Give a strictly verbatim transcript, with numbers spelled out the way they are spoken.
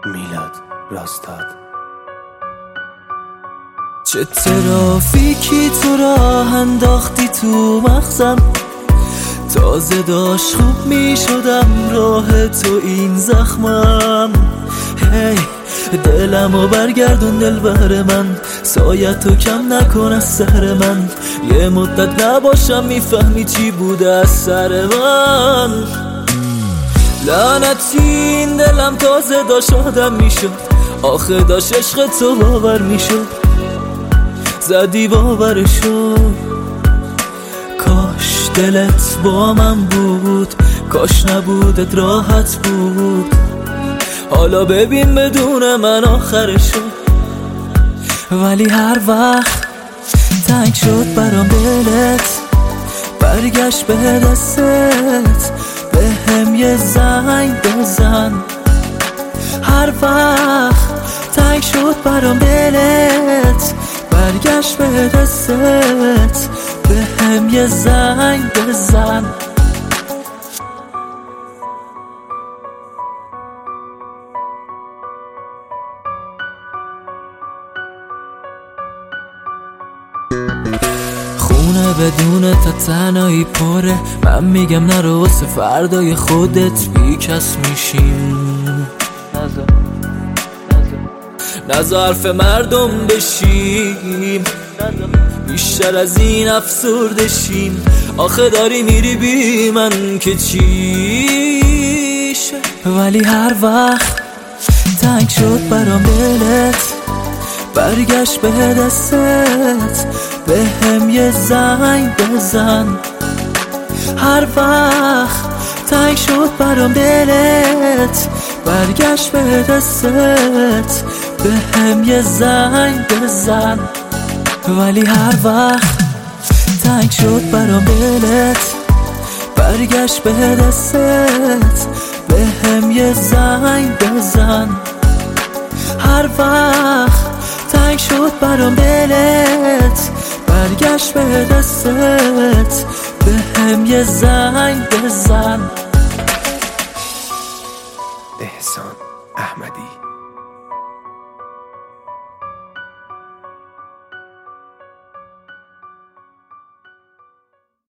میلاد راستاد. چه ترافیکی تو راه انداختی تو مغزم، تازه داشت خوب می شدم راه تو این زخمم. هی دلمو برگردون دلبر من، سایتو کم نکن از سر من. یه مدت نباشم میفهمی چی بوده از سر من. لعنتی این دلم تازه داشت آدم میشد، آخه داشت عشق تو باور میشد، زدی باورشو. کاش دلت با من بود، کاش نبودت راحت بود. حالا ببین بدون من آخرشو. ولی هر وقت تنگ شد برام دلت، برگشت به دستت، به هم یه زنگ بزن. هر وقت تنگ شد برام دلت، برگشت به دستت، به هم یه زنگ بزن. خونه بدون تا تنهایی پره، من میگم نرو واسه فردای خودت بی کس میشیم. نذار حرف مردم بشیم، بیشتر از این افسرده شیم. آخه داری میری بی من که چیشه. ولی هر وقت تنگ شد برام دلت، برگشت به دستت، به هم یه زنگ بزن. هر وقت تنگ شد برام دلت، برگشت به دستت، به هم یه زنگ بزن. ولی هر وقت تنگ شد برام دلت، برگشت به دستت، به هم یه زنگ بزن. هر وقت تنگ شد برام دلت، برگشت به دستت، به هم یه زنگ بزن. احسان احمدی.